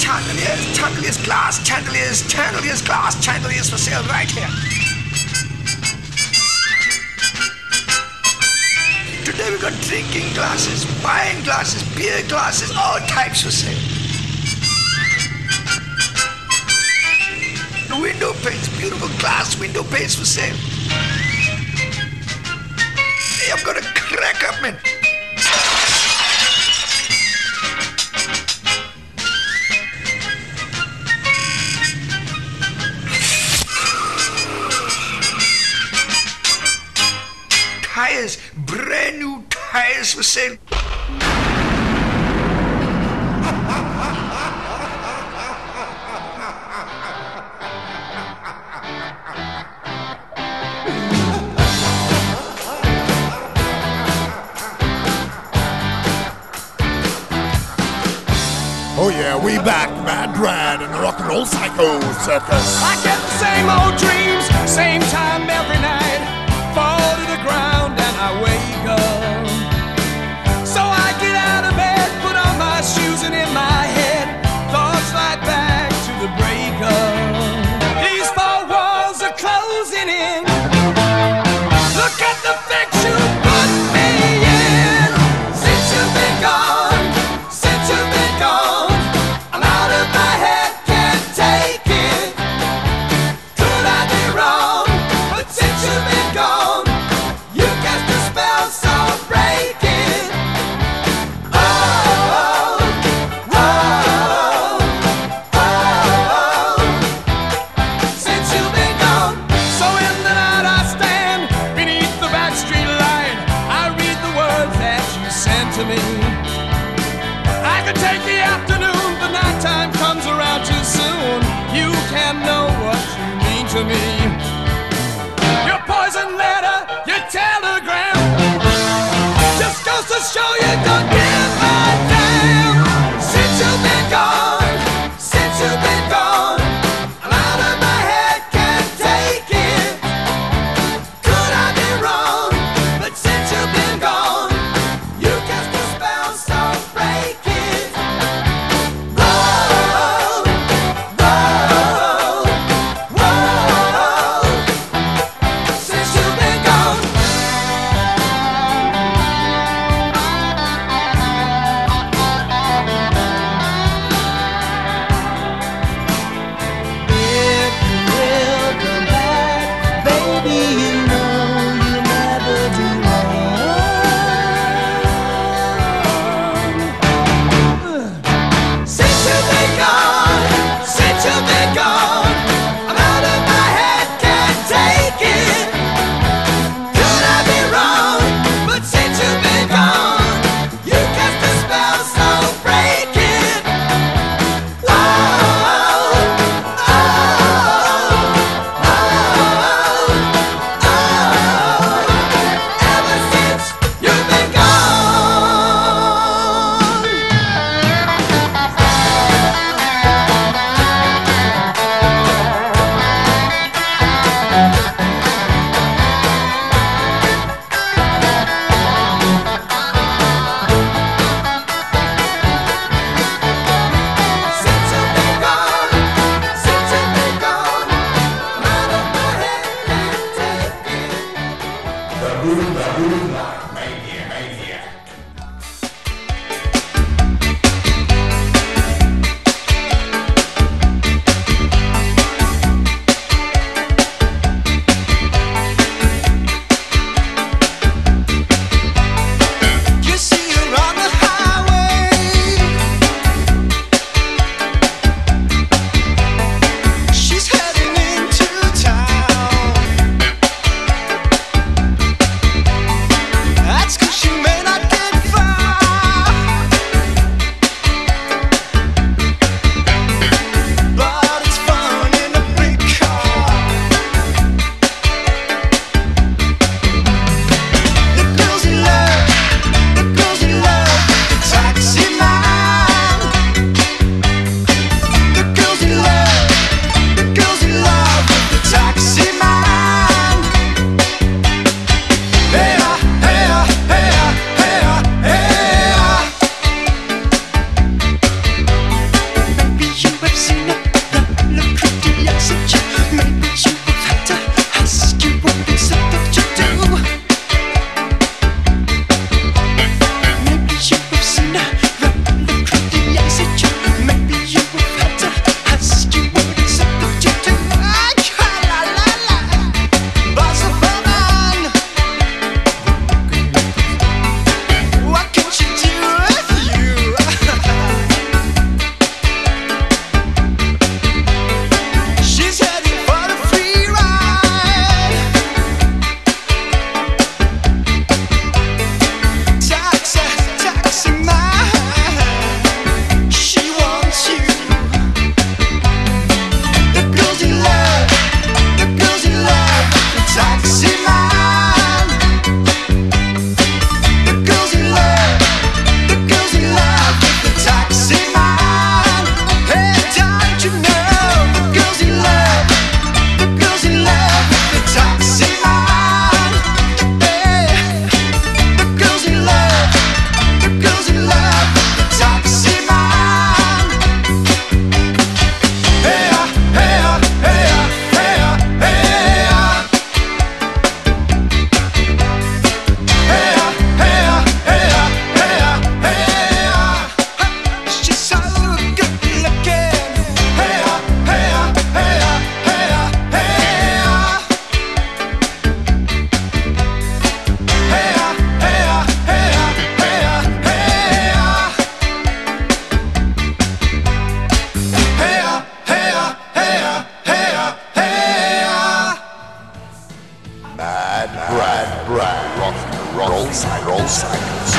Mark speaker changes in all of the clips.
Speaker 1: Chandeliers, chandeliers, glass, chandeliers, chandeliers, glass, chandeliers for sale right here. Today we got drinking glasses, wine glasses, beer glasses, all types for sale. Window panes, beautiful glass window panes for sale. Hey, I'm gonna crack up, man. Tires, brand new tires for sale.
Speaker 2: Oh yeah, we back, Mad Rad and the Rock and Roll Psycho Circus.
Speaker 3: I get the same old dreams, same time every night. Fall to the ground and I wake up. So I get out of bed, put on my shoes, and in my head thoughts slide back to the breakup. These four walls are closing in. Look at the fix you put me in. Since you've been gone, since you've been gone, I'm out of my head, can't take it. Could I be wrong? But since you've been gone, you cast a spell so breaking. Oh, oh, oh, oh. Since you've been gone, so in the night I stand beneath the backstreet light. I read the words that you sent to me. I could take the afternoon, but nighttime comes around too soon. You can't know what you mean to me. Your poison letter, your telegram, just goes to show you don't give a damn. Since you've been gone, since you've been gone, I'm out of my head, can't take it. Could I be wrong? But since you've been gone, you cast a spell so breaking. Whoa, whoa, whoa. Since you've been gone.
Speaker 2: old cycles.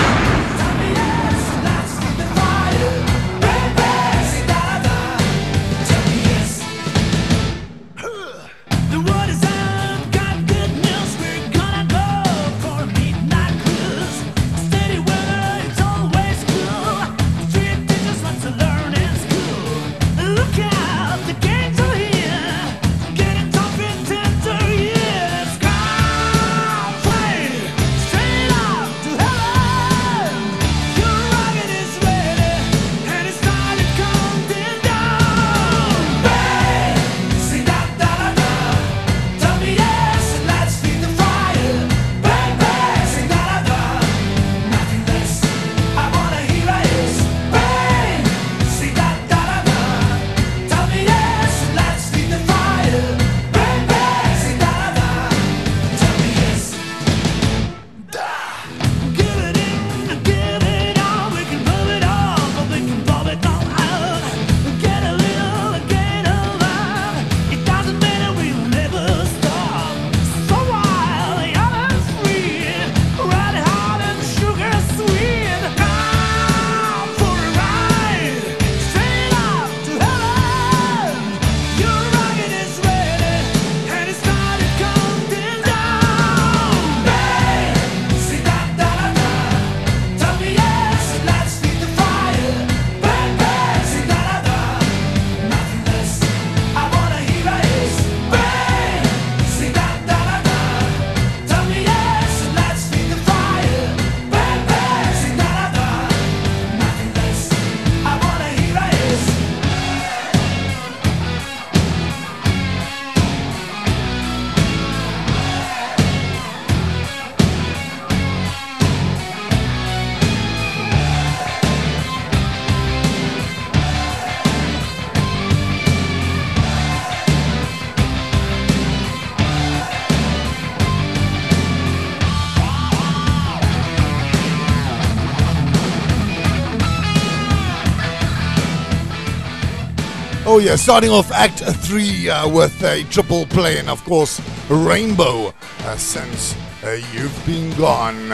Speaker 2: Oh yeah, starting off Act 3 with a triple play, and of course Rainbow, Since You've Been Gone.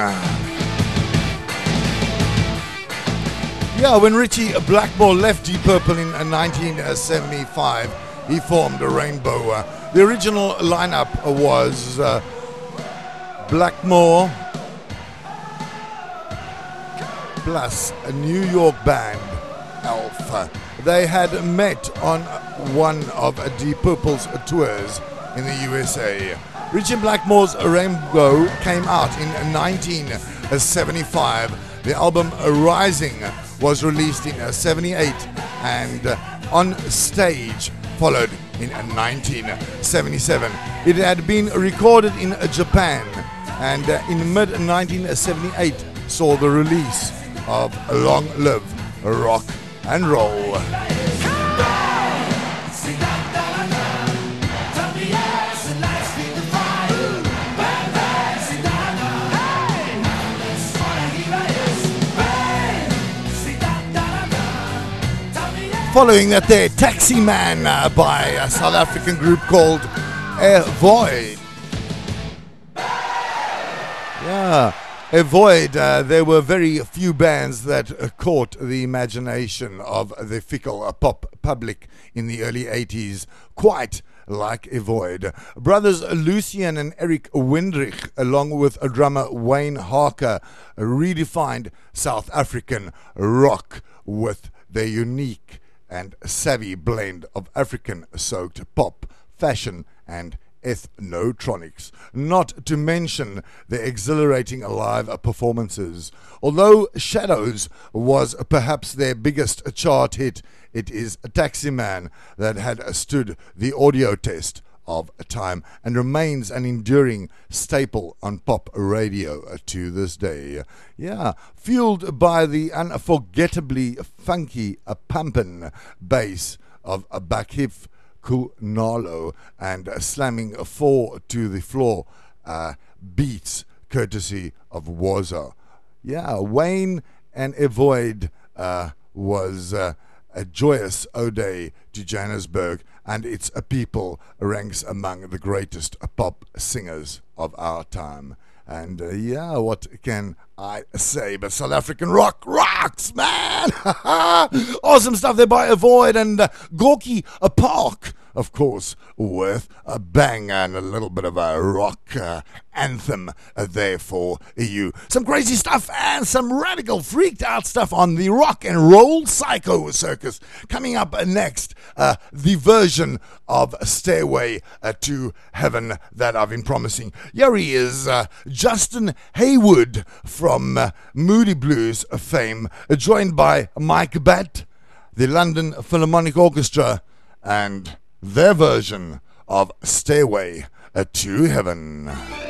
Speaker 2: Yeah, when Ritchie Blackmore left Deep Purple in 1975, he formed Rainbow. The original lineup was Blackmore plus a New York band, Alpha. They had met on one of Deep Purple's tours in the USA. Ritchie Blackmore's Rainbow came out in 1975. The album Rising was released in 78, and On Stage followed in 1977. It had been recorded in Japan, and in mid-1978 saw the release of Long Live Rock and Roll. Following that there, Taxi Man by a South African group called Void. Yeah, Void, there were very few bands that caught the imagination of the fickle pop public in the early 80s, quite like Void. Brothers Lucian and Eric Windrich, along with drummer Wayne Harker, redefined South African rock with their unique and savvy blend of African-soaked pop, fashion, and ethnotronics, not to mention the exhilarating live performances. Although Shadows was perhaps their biggest chart hit, it is Taxi Man that had stood the audio test of time and remains an enduring staple on pop radio to this day. Yeah, fueled by the unforgettably funky pumpin' bass of Bakif Kunalo and slamming 4 to the floor beats courtesy of Waza. Yeah, Wayne and Avoid was a joyous ode to Johannesburg and its people, ranks among the greatest pop singers of our time. And yeah, what can I say? But South African rock rocks, man! Awesome stuff there by Avoid and Gorky Park. Of course, worth a bang and a little bit of a rock anthem there for you. Some crazy stuff and some radical freaked out stuff on the Rock and Roll Psycho Circus. Coming up next, the version of Stairway to Heaven that I've been promising. Here he is, Justin Hayward from Moody Blues fame, joined by Mike Batt, the London Philharmonic Orchestra, and their version of Stairway to Heaven.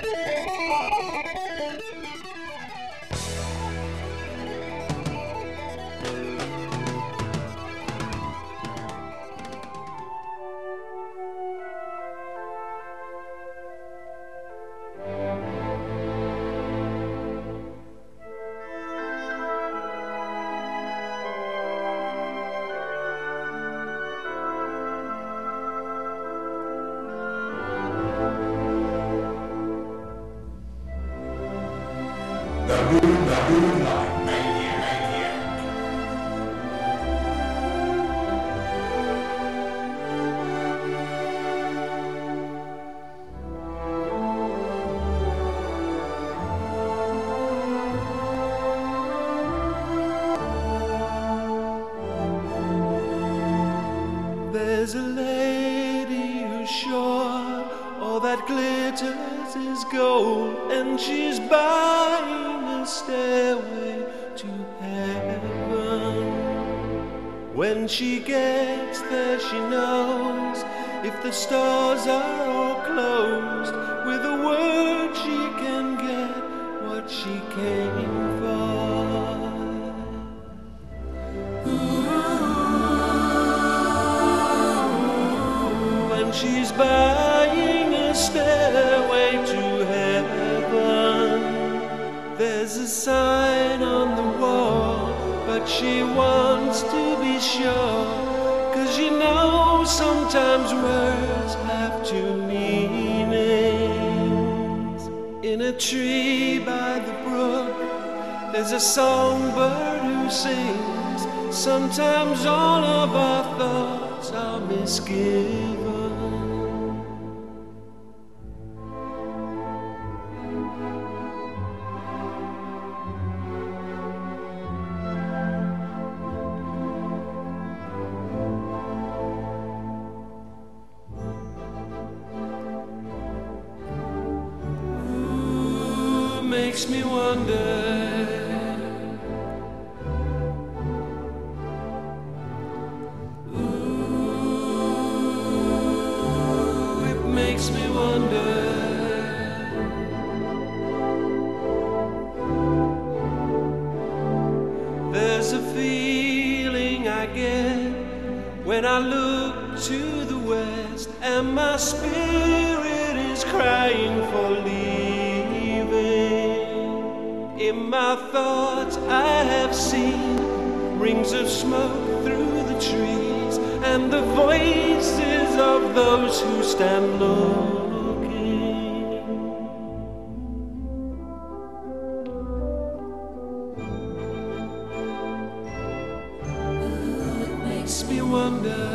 Speaker 4: There's a lady who's sure all that glitters is gold, and she's buying a stairway to heaven. When she gets there, she knows if the stores are all closed, with a word she can get what she came for. She's buying a stairway to heaven. There's a sign on the wall, but she wants to be sure, 'cause you know sometimes words have two meanings. In a tree by the brook, there's a songbird who sings. Sometimes all of our thoughts are misgiven. Makes me wonder. Ooh, it makes me wonder. There's a feeling I get when I look to the west, and my spirit is crying for leaving. In my thoughts I have seen rings of smoke through the trees, and the voices of those who stand looking. It makes me wonder.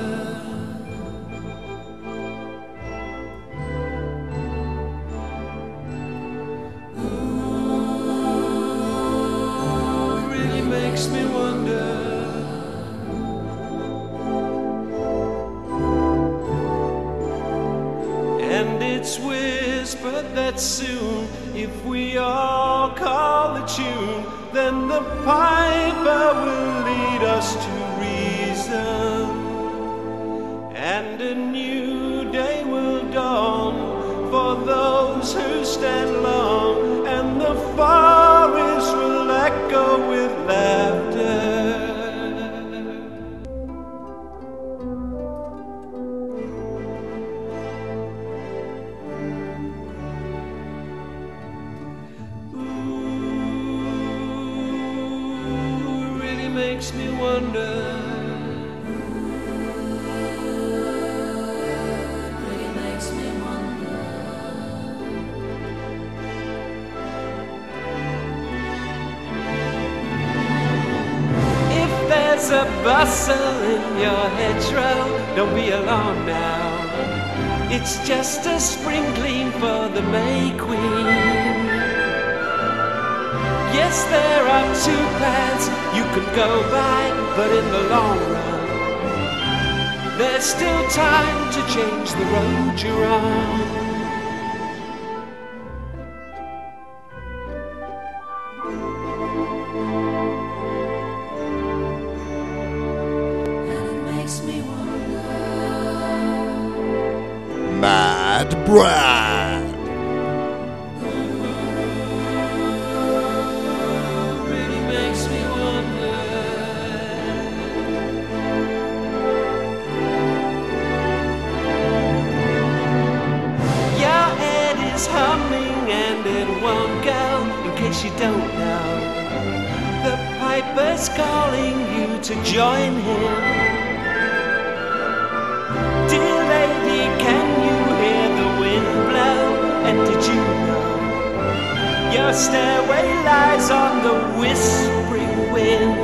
Speaker 4: Makes me wonder. And it's whispered that soon, if we all call the tune, then the piper will lead us to reason, and a new day will dawn for those who stand long, and the forest will echo with laughter. Ooh, really makes me wonder. Really makes me wonder. there's a bustle in your hedgerow, don't be alarmed now. It's just a spring clean for the May Queen. Yes, there are two paths you can go by, but in the long run, there's still time to change the road you're on.
Speaker 2: Mad Brad.
Speaker 4: Really makes me wonder. Your head is humming and it won't go, in case you don't know. The piper's calling you to join him. Dear lady, can you hear the wind blow? And did you know your stairway lies on the whispering wind?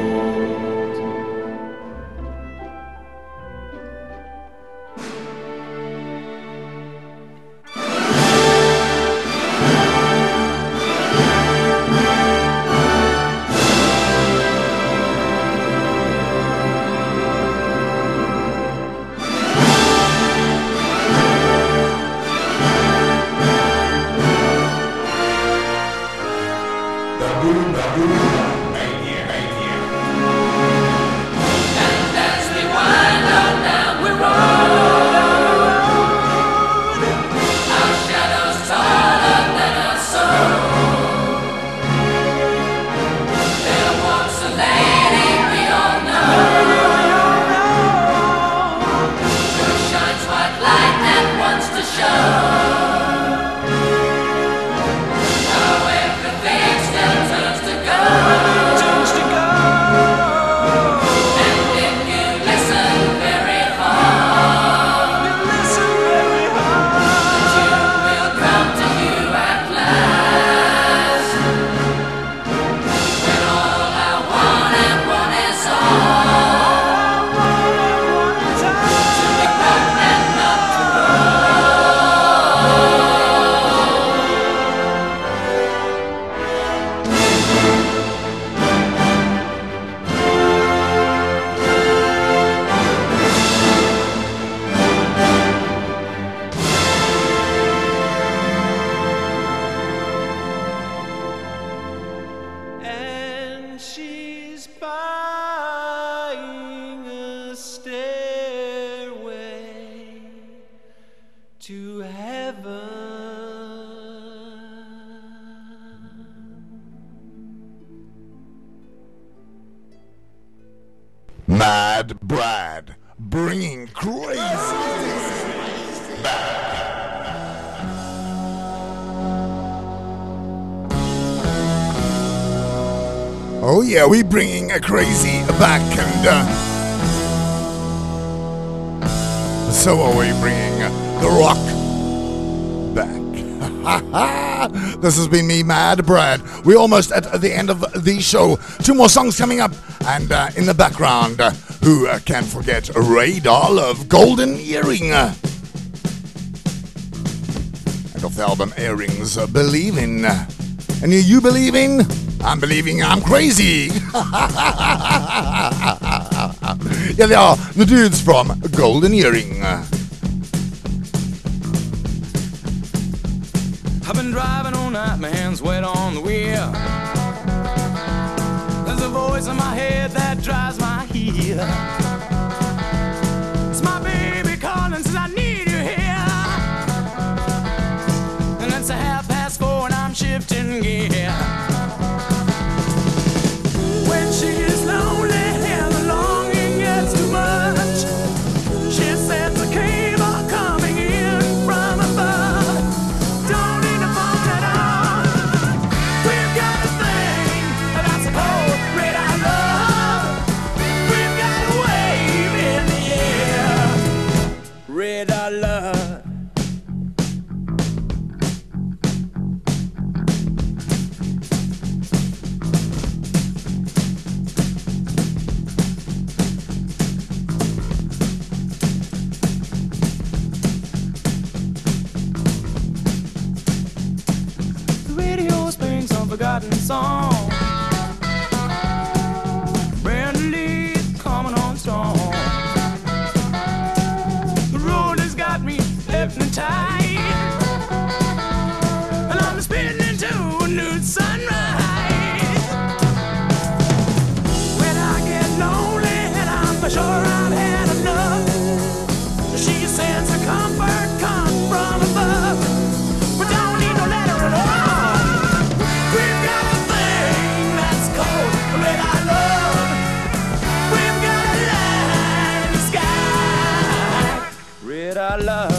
Speaker 2: Mad Brad, bringing crazy back. Oh yeah, we bringing a crazy back, and so are we bringing the rock back. This has been me, Mad Brad. We're almost at the end of the show. 2 more songs coming up, and in the background, who can forget Ray Darlove, Golden Earring. And off the album Earrings, Believing. And you believing? I'm believing I'm crazy. Yeah, they are the dudes from Golden Earring.
Speaker 3: I've been driving all night, my hands wet on the wheel. There's a voice in my head that drives my heel. It's my baby calling, says I need you here. And it's 4:30 and I'm shifting gear. When she is lonely and the longing gets too much, she sends a cable coming in from above. Don't need to fault at all. We've got a thing that's called red eye love. We've got a way forgotten song. Brand new coming on strong. The road has got me hypnotized, and I'm spinning into a new sunrise. When I get lonely and I'm sure I've had enough, she sends a comfort come from above. We don't need no letter at all. We've got a thing that's called red eye love. We've got a light in the sky. Red eye love.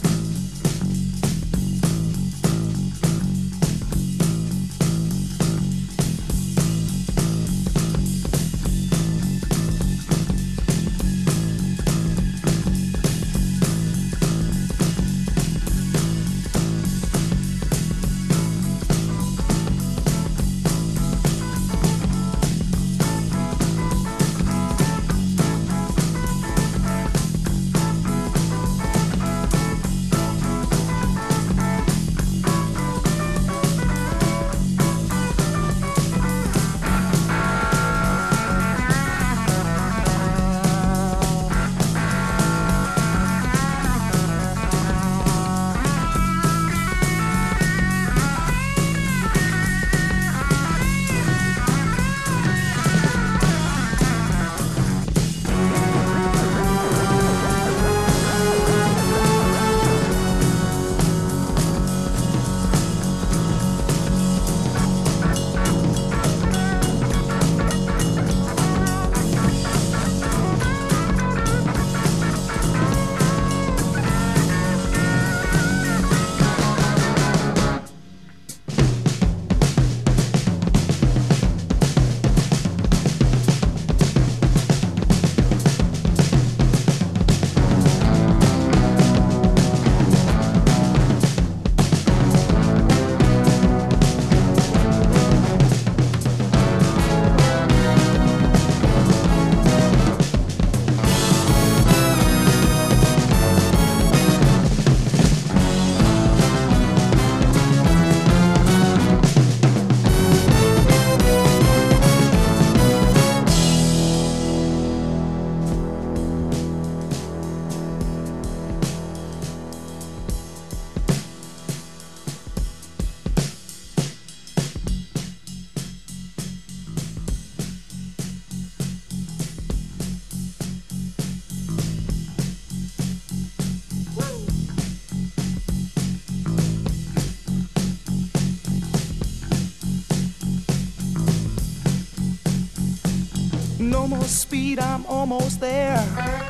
Speaker 3: No more speed, I'm almost there.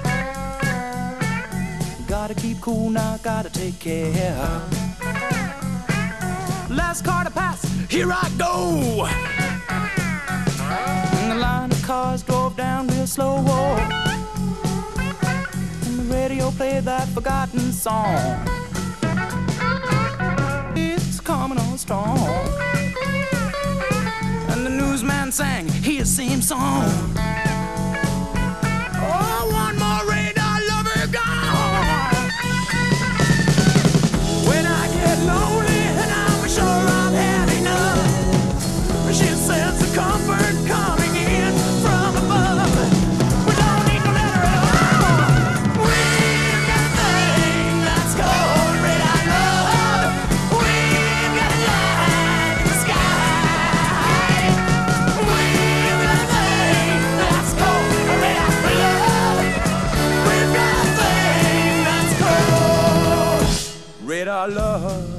Speaker 3: Gotta keep cool now, gotta take care. Last car to pass, here I go. And the line of cars drove down real slow. And the radio played that forgotten song. It's coming on strong. And the newsman sang his same song. Oh, one more radar lover gone. When I get lonely and I'm sure I've had enough, she sends the comfort coming in from above. We don't need no letter at all. We've got a thing that's called red eye love. We've got a light in the sky. We've got a thing that's called red eye love. We've got a thing that's called red eye love.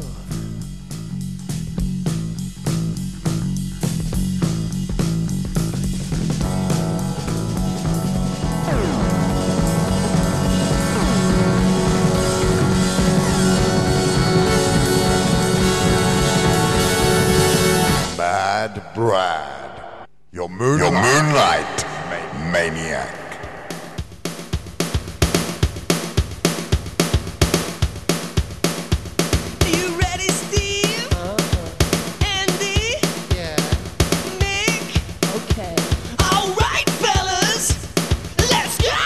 Speaker 2: Bad Brad, your moonlight maniac.
Speaker 5: You ready, Steve? Andy?
Speaker 6: Yeah.
Speaker 5: Nick?
Speaker 6: Okay.
Speaker 5: All right, fellas, let's go!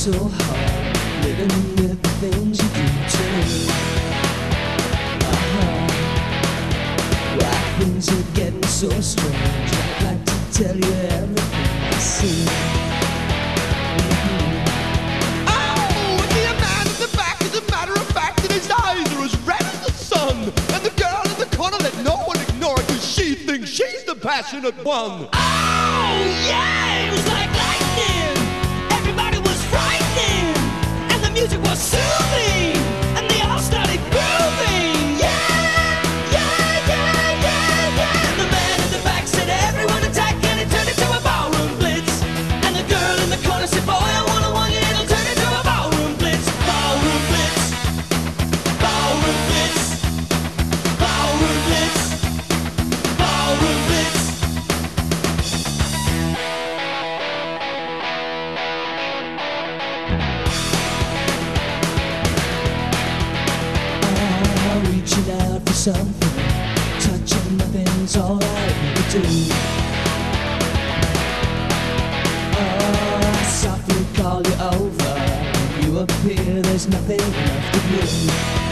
Speaker 4: so hard, living with the things you do too. Why things are getting so strange, I'd like to tell you everything I see.
Speaker 3: Oh, and the man at the back, as a matter of fact, in his eyes are as red as the sun. And the girl in the corner, let no one ignore it, cause she thinks she's the passionate one.
Speaker 5: Oh, yeah, it was like lightning. Everybody was frightening, and the music was soothing, and they all started grooving. Yeah, yeah, yeah, yeah, yeah. And the man in the back said, everyone attack, and it turned into a ballroom blitz. And the girl in the corner said, boy, I wanna want you, it'll turn into a ballroom blitz. Ballroom blitz. Ballroom blitz. Ballroom blitz. Ballroom blitz.
Speaker 4: Reaching out for something, touching nothing's all I ever do. I softly call you over, when you appear, there's nothing left of you.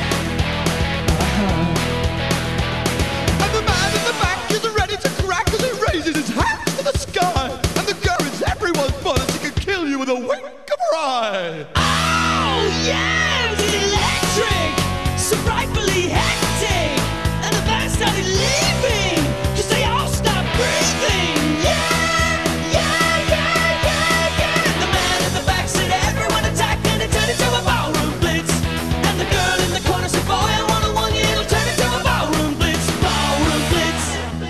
Speaker 3: And the man in the back is ready to crack as he raises his hands to the sky. And the girl is everyone's mother, she can kill you with a wink of her eye.
Speaker 5: Oh, yeah, it was electric, so frightfully hectic. And the band started leaving, cause they all stopped breathing. Yeah, yeah, yeah, yeah, yeah. And the man in the back said, everyone attack, and it turned into a ballroom blitz. And the girl in the corner said, boy, I wanna want you, it'll turn into a ballroom blitz. Ballroom blitz.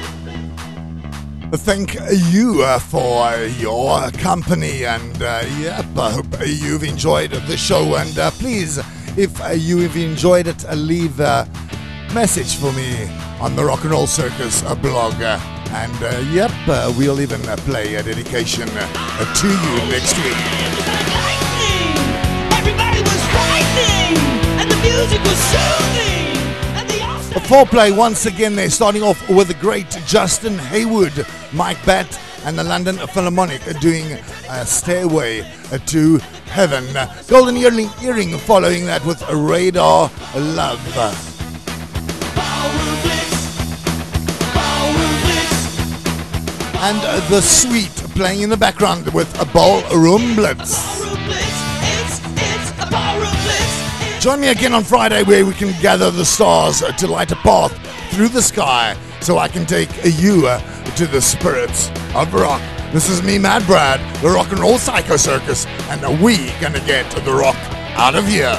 Speaker 2: Thank you for your company, and yep, I hope you've enjoyed the show. And please, if you have enjoyed it, leave a message for me on the Rock and Roll Circus blog. And yep, we'll even play a dedication to you next week.
Speaker 5: It was like lightning. Everybody was frightening, and the music was soothing, and they all
Speaker 2: A foreplay once again. They're starting off with the great Justin Hayward, Mike Batt, and the London Philharmonic doing Stairway to Heaven. Golden Earring following that with Radar Love.
Speaker 5: ballroom blitz. Ballroom blitz.
Speaker 2: And The Sweet playing in the background with a Ballroom Blitz.
Speaker 5: Ballroom blitz. It's a ballroom blitz.
Speaker 2: Join me again on Friday where we can gather the stars to light a path through the sky so I can take you to the spirits of rock. This is me, Mad Brad, the Rock and Roll Psycho Circus, and we gonna get the rock out of here.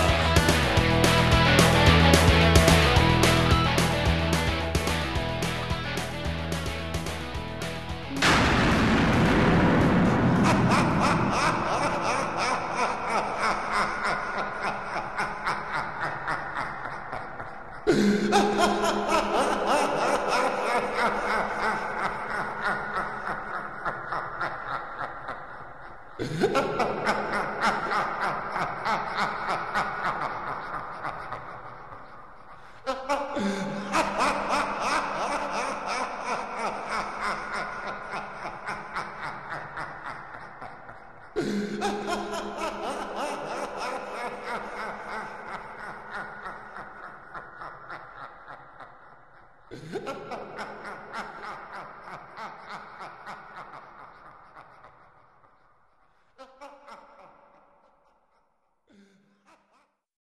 Speaker 3: Ha ha ha!